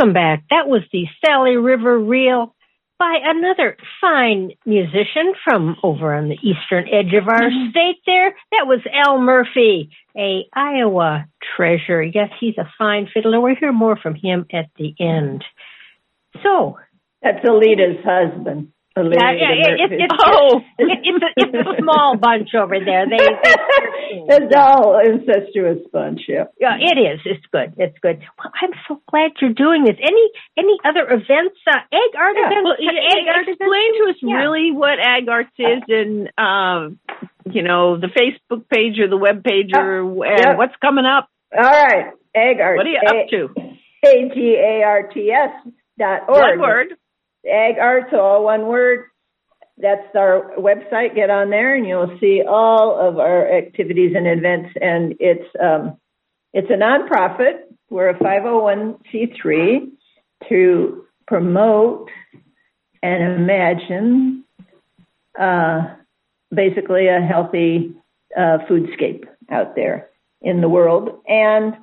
Speaker 2: Welcome back. That was the Sally River Reel by another fine musician from over on the eastern edge of our mm-hmm. state there. That was Al Murphy, a Iowa treasure. Yes, he's a fine fiddler. We'll hear more from him at the end. So.
Speaker 4: That's Alita's husband. Alita
Speaker 2: yeah, yeah, it, it, it's, oh. it, it's, a, it's a small bunch over there. They, they
Speaker 4: It's all incestuous bunch, yeah.
Speaker 2: Yeah, it is. It's good. It's good. Well, I'm so glad you're doing this. Any any other events? Uh, Ag Art
Speaker 3: yeah.
Speaker 2: events?
Speaker 3: Well,
Speaker 2: Ag
Speaker 3: Ag explain to us yeah. really what Ag Arts is and, um, you know, the Facebook page or the web page or uh, and yep. what's coming up.
Speaker 4: All right. Ag Arts.
Speaker 3: What are you up to?
Speaker 4: A G A R T S dot org.
Speaker 3: One word.
Speaker 4: Ag Arts, all one word. That's our website. Get on there and you'll see all of our activities and events. And it's um, it's a nonprofit. We're a five oh one c three to promote and imagine uh, basically a healthy uh, foodscape out there in the world. And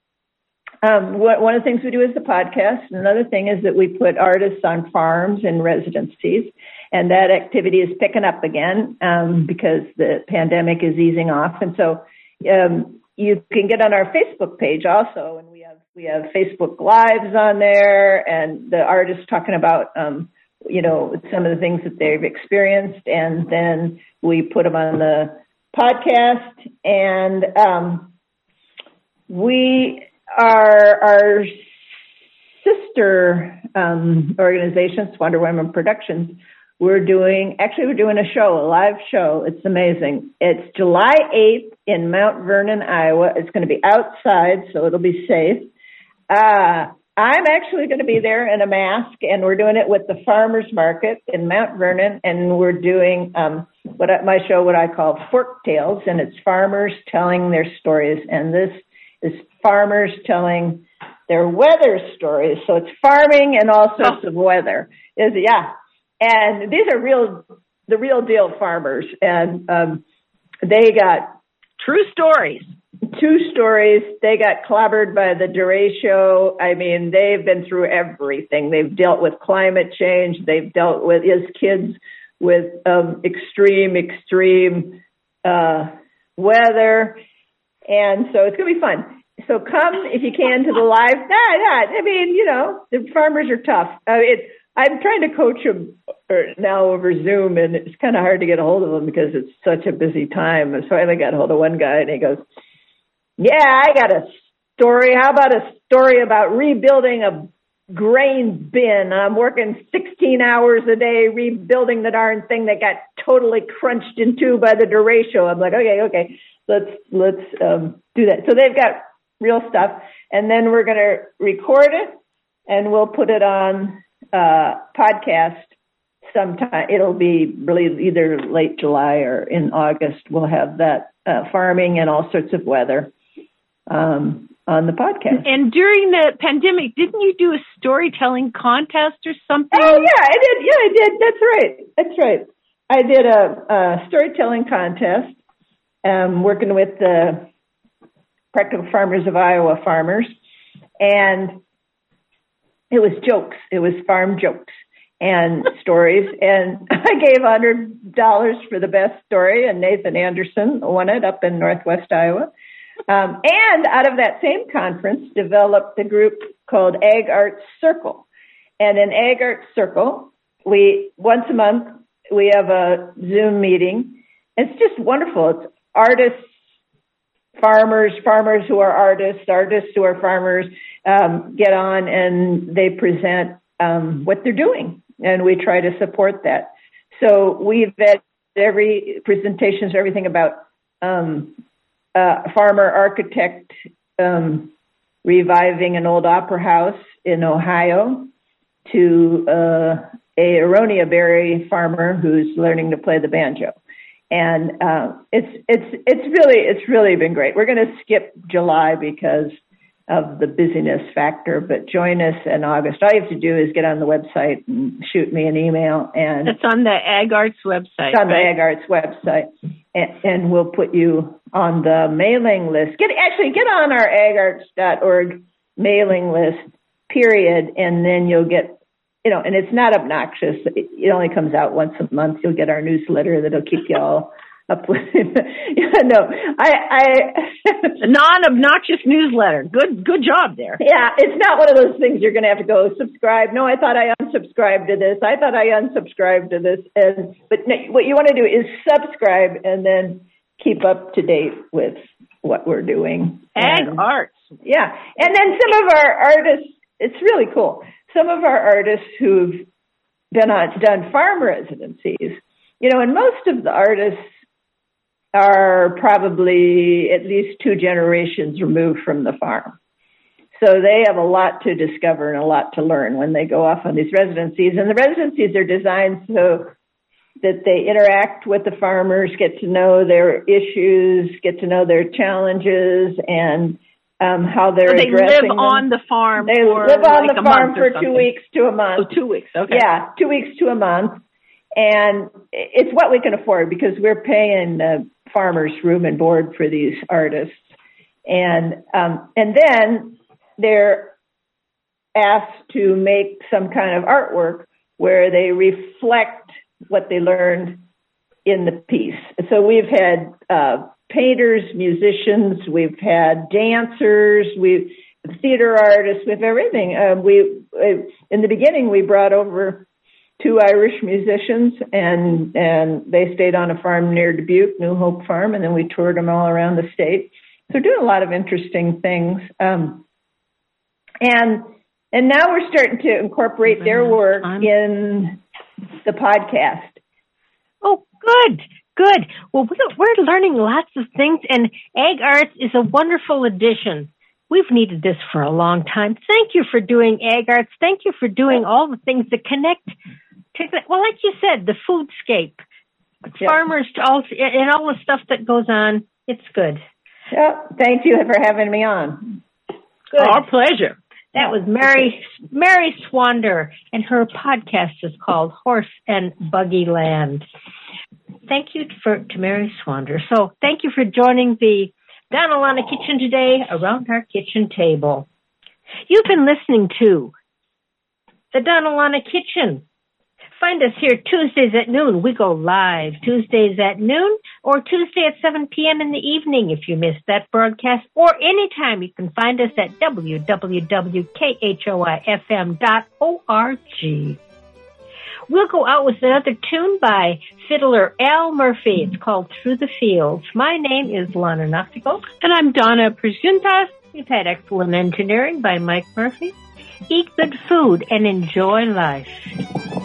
Speaker 4: Um, one of the things we do is the podcast. Another thing is that we put artists on farms and residencies, and that activity is picking up again um, because the pandemic is easing off. And so um, you can get on our Facebook page also, and we have we have Facebook Lives on there, and the artists talking about um, you know some of the things that they've experienced, and then we put them on the podcast, and um, we. Our, our sister um, organizations, Wonder Women Productions, we're doing, actually we're doing a show, a live show. It's amazing. It's July eighth in Mount Vernon, Iowa. It's going to be outside, so it'll be safe. Uh, I'm actually going to be there in a mask, and we're doing it with the Farmers Market in Mount Vernon, and we're doing um, what I, my show, what I call Fork Tales, and it's farmers telling their stories, and this is farmers telling their weather stories. So it's farming and all sorts oh. of weather. Is yeah. And these are real, the real deal farmers. And um, they got
Speaker 3: true stories.
Speaker 4: Two stories. They got clobbered by the derecho. I mean, they've been through everything. They've dealt with climate change. They've dealt with, as kids, with um, extreme, extreme uh, weather. And so it's going to be fun. So come, if you can, to the live. Nah, nah, I mean, you know, the farmers are tough. Uh, it, I'm trying to coach them now over Zoom, and it's kind of hard to get a hold of them because it's such a busy time. And so I finally got a hold of one guy, and he goes, yeah, I got a story. How about a story about rebuilding a grain bin? I'm working sixteen hours a day rebuilding the darn thing that got totally crunched in two by the derecho. I'm like, okay, okay. Let's let's um, do that. So they've got real stuff, and then we're going to record it, and we'll put it on uh, podcast sometime. It'll be really either late July or in August. We'll have that uh, farming and all sorts of weather um, on the podcast.
Speaker 3: And during the pandemic, didn't you do a storytelling contest or something?
Speaker 4: Oh yeah, I did. Yeah, I did. That's right. That's right. I did a, a storytelling contest. Um, working with the Practical Farmers of Iowa farmers, and it was jokes. It was farm jokes and stories, and I gave one hundred dollars for the best story, and Nathan Anderson won it up in Northwest Iowa. Um, and out of that same conference, developed a group called Ag Arts Circle. And in Ag Arts Circle, we once a month we have a Zoom meeting. It's just wonderful. It's artists, farmers, farmers who are artists, artists who are farmers, um, get on and they present um, what they're doing, and we try to support that. So we've had every presentations, everything about um, uh, farmer architect um, reviving an old opera house in Ohio to uh, a Aronia berry farmer who's learning to play the banjo. And uh, it's it's it's really it's really been great. We're going to skip July because of the busyness factor, but join us in August. All you have to do is get on the website and shoot me an email, and
Speaker 3: it's on the Ag Arts website.
Speaker 4: It's on
Speaker 3: right?
Speaker 4: the Ag Arts website, and, and we'll put you on the mailing list. Get actually get on our ag arts dot org mailing list period, and then you'll get, you know, and it's not obnoxious. It, it only comes out once a month. You'll get our newsletter that'll keep you all up with. Yeah, no, I, I
Speaker 3: a non-obnoxious newsletter. Good, good job there.
Speaker 4: Yeah, it's not one of those things you're going to have to go subscribe. No, I thought I unsubscribed to this. I thought I unsubscribed to this. And but no, what you want to do is subscribe and then keep up to date with what we're doing.
Speaker 3: Ag
Speaker 4: and,
Speaker 3: arts.
Speaker 4: Yeah, and then some of our artists. It's really cool. Some of our artists who've been on done farm residencies. You know, and most of the artists are probably at least two generations removed from the farm. So they have a lot to discover and a lot to learn when they go off on these residencies. And the residencies are designed so that they interact with the farmers, get to know their issues, get to know their challenges, and um, how they're
Speaker 3: so they
Speaker 4: addressing
Speaker 3: live
Speaker 4: them.
Speaker 3: on the farm.
Speaker 4: They
Speaker 3: for
Speaker 4: live on
Speaker 3: like
Speaker 4: the
Speaker 3: a
Speaker 4: farm
Speaker 3: month
Speaker 4: for
Speaker 3: or
Speaker 4: two
Speaker 3: something.
Speaker 4: weeks to a month.
Speaker 3: Oh, two weeks. Okay.
Speaker 4: Yeah, two weeks to a month. And it's what we can afford because we're paying uh, farmers room and board for these artists. And um, and then they're asked to make some kind of artwork where they reflect what they learned in the piece. So we've had uh, painters, musicians, we've had dancers, we've theater artists, we've everything. Uh, we in the beginning we brought over two Irish musicians, and and they stayed on a farm near Dubuque, New Hope Farm, and then we toured them all around the state. So doing a lot of interesting things. Um, and and now we're starting to incorporate their work in the podcast.
Speaker 2: Oh, good, good. Well, we're learning lots of things, and Ag Arts is a wonderful addition. We've needed this for a long time. Thank you for doing Ag Arts. Thank you for doing all the things that connect to, well, like you said, the foodscape, yeah. farmers, all, and all the stuff that goes on. It's good.
Speaker 4: Yeah, thank you for having me on.
Speaker 3: Good. Our pleasure.
Speaker 2: That was Mary Mary Swander, and her podcast is called Horse and Buggy Land. Thank you for to Mary Swander. So thank you for joining the Donna Lana Kitchen today around our kitchen table. You've been listening to the Donna Lana Kitchen. Find us here Tuesdays at noon. We go live Tuesdays at noon or Tuesday at seven p.m. in the evening if you missed that broadcast, or anytime you can find us at w w w dot k h o i f m dot org. We'll go out with another tune by fiddler Al Murphy. It's called Through the Fields. My name is Lana Noctico.
Speaker 3: And I'm Donna Presuntas.
Speaker 2: We've had excellent engineering by Mike Murphy. Eat good food and enjoy life.